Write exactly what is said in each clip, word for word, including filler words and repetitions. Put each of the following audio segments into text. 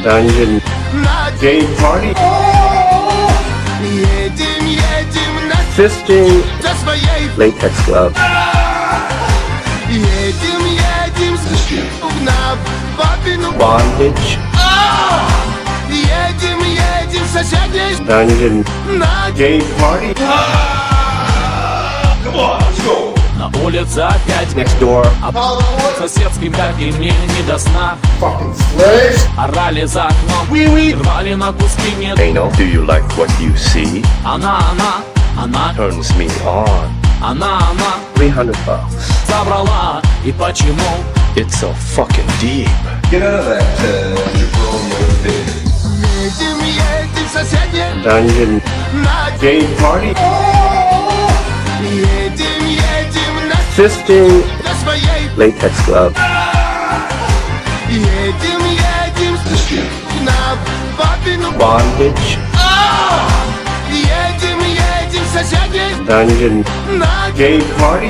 Dungeon. Gay party. Fisting. Latex glove. Bondage. Dungeon. Gay party. Come on, let's go. На улице опять Next door. соседским, как и мне, не до сна. Fucking slaves. Орали за окном, рвали на куски мне. Anal. Do you like what you see? Она, она, она, Turns me on. она, она three hundred bucks. забрала. И почему? It's so fucking deep. Get out of that uh, jabroni thing. Dungeon. Gay party. Fisting. Latex glove. Bondage. Dungeon. Gay party.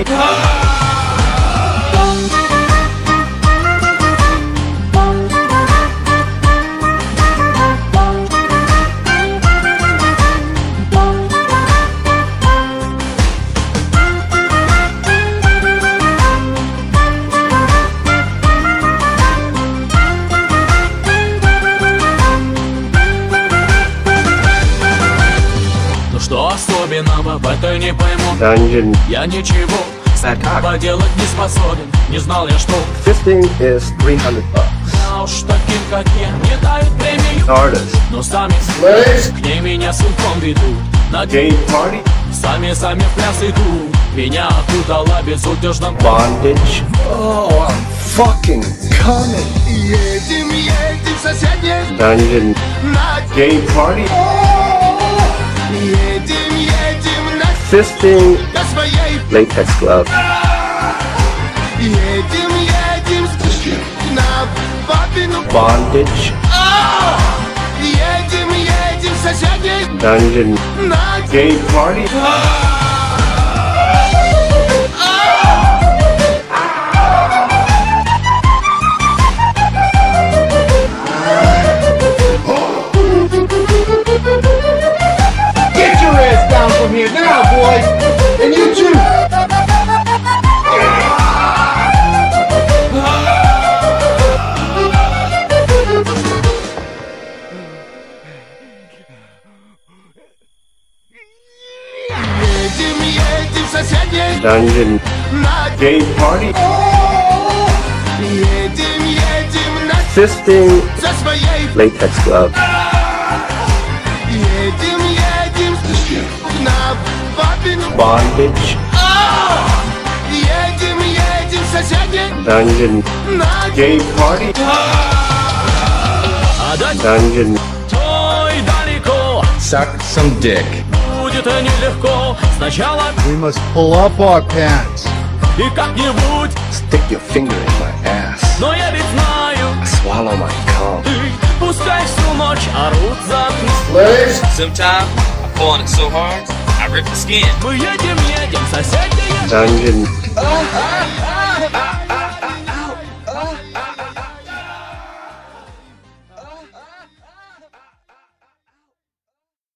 Что особенного в этой не пойму. Dungeon. Я ничего поделать не способен. Не знал я, что Fisting is three hundred bucks. а уж таким, как я, не дают премию. Artist. Но сами Slaves. к ней меня сынком ведут. На Gay party. сами-сами в пляс идут. Меня окутала безудержным Bondage. Oh, I'm fucking coming. Dungeon. Gay party. Fisting. Latex glove. Bondage. Dungeon. Gay party. Get your ass down from here now, boys! And you too! Dungeon. Gay party. Fisting. Latex glove. Bondage. Dungeon. Gay party. А дать Dungeon. той далеко. Suck some dick. Будет нелегко. Сначала We must pull up our pants. и как-нибудь. Stick your finger in my ass. Но я ведь знаю, Swallow my cum. ты пускай всю ночь орут за окном. Slaves. Sometimes I pull on it so hard, I rip the skin. Мы едем, едем, соседние. Dungeon.